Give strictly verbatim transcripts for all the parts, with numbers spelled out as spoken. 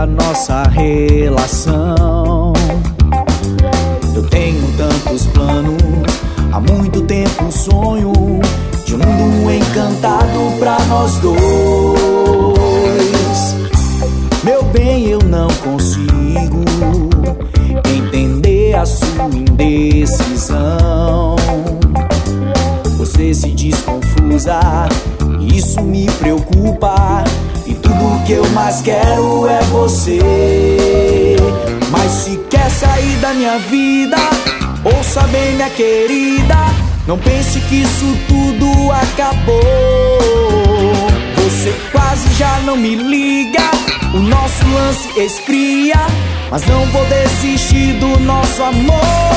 nossa relação. Eu tenho tantos planos, há muito tempo um sonho de um mundo encantado pra nós dois. Meu bem, eu não consigo entender a sua indecisão. Você se diz confusa, isso me preocupa, e tudo que eu mais quero é você. Mas se quer sair da minha vida, ouça bem, minha querida, não pense que isso tudo acabou. Você quase já não me liga, o nosso lance esfria, mas não vou desistir do nosso amor.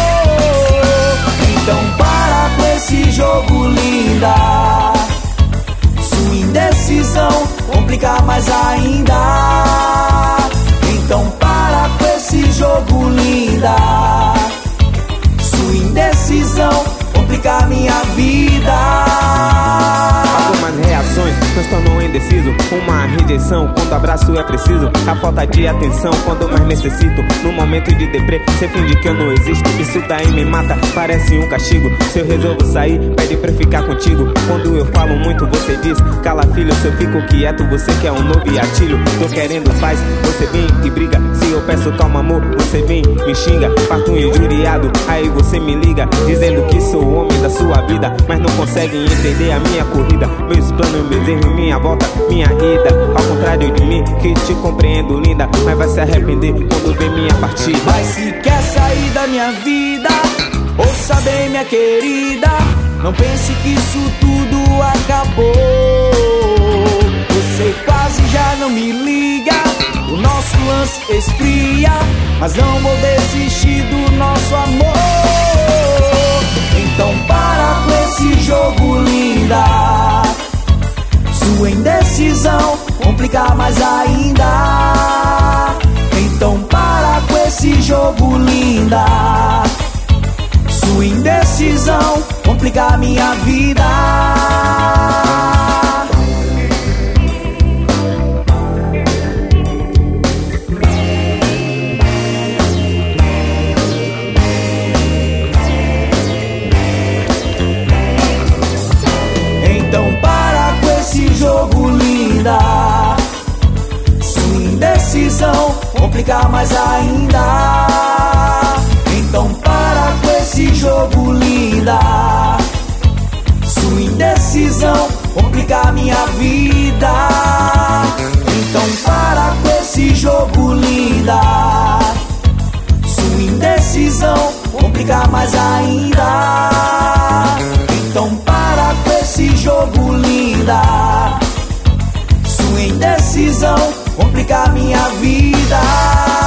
Então para com esse jogo, linda, sua indecisão complica mais ainda. Então para com esse jogo, linda, sua indecisão complica minha vida. Algumas reações nos tornam indeciso, uma rejeição quando abraço é preciso, a falta de atenção quando mais necessito. No momento de deprê, cê finge que eu não existo, isso daí me mata, parece um castigo. Se eu resolvo sair, pede pra ficar contigo. Quando eu falo muito, você diz, cala filho. Se eu fico quieto, você quer um novo gatilho. Tô querendo paz, você vem e briga. Se eu peço calma, amor, você vem, me xinga. Parto injuriado, aí você me liga, dizendo que sou o homem da sua vida, mas não conseguem entender a minha corrida, meus planos, meus erros, minha volta, minha ida. Ao contrário de mim, que te compreendo, linda, mas vai se arrepender quando ver minha partida. Mas se quer sair da minha vida, ouça bem, minha querida, não pense que isso tudo acabou. Você quase já não me liga, o nosso lance esfria, mas não vou desistir do nosso amor. Então para com esse jogo, linda, sua indecisão complica mais ainda. Então para com esse jogo, linda, sua indecisão complica minha vida. Então para com esse jogo, linda, sua indecisão complica mais ainda. Então para com esse jogo, linda, sua indecisão complica minha vida. Então para com esse jogo, linda, sua indecisão complica mais ainda. Então para com esse jogo, linda, sua indecisão complica minha vida.